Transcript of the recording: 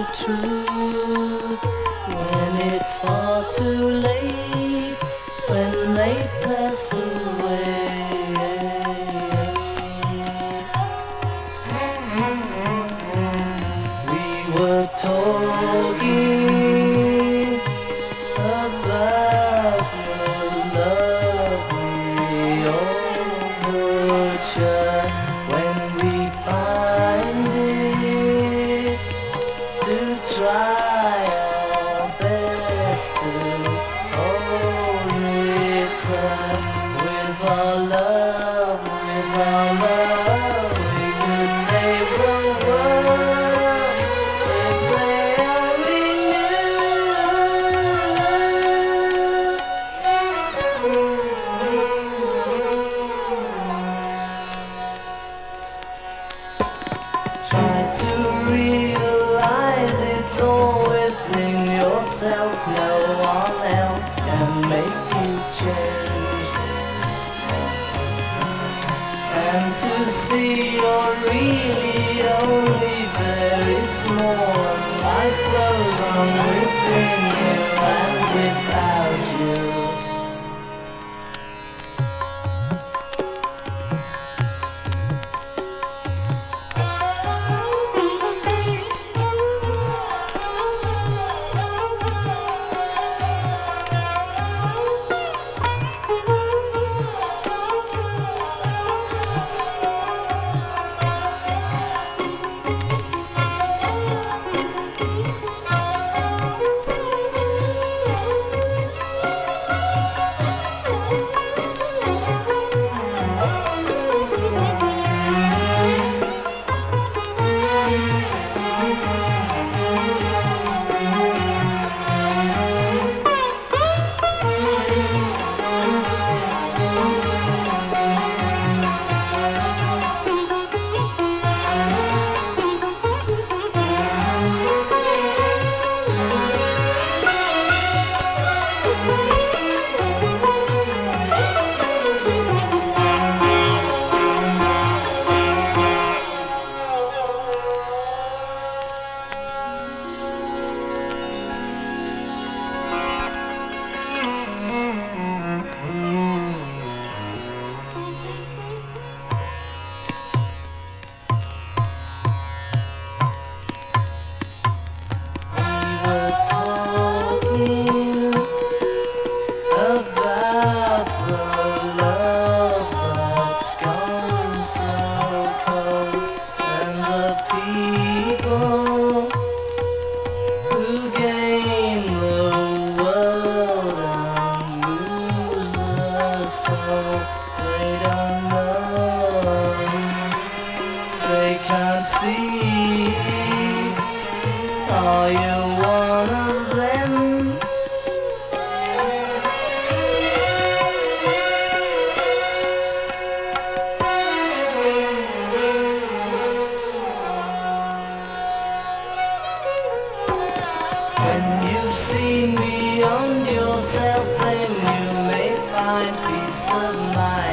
the truth when it's far too late, when they pass away. We were talking about the lovely overture when we find it to try our best to hold it back with our love, we could save the world if they only try to realize it's all within yourself. No one else can make you change. And to see you're really only very small, and life flows on within you and without you. About the love that's gone so cold, and the people who gain the world and lose the soul. They don't know, they can't see. Are you one of them? When you've seen beyond yourself, then you may find peace of mind.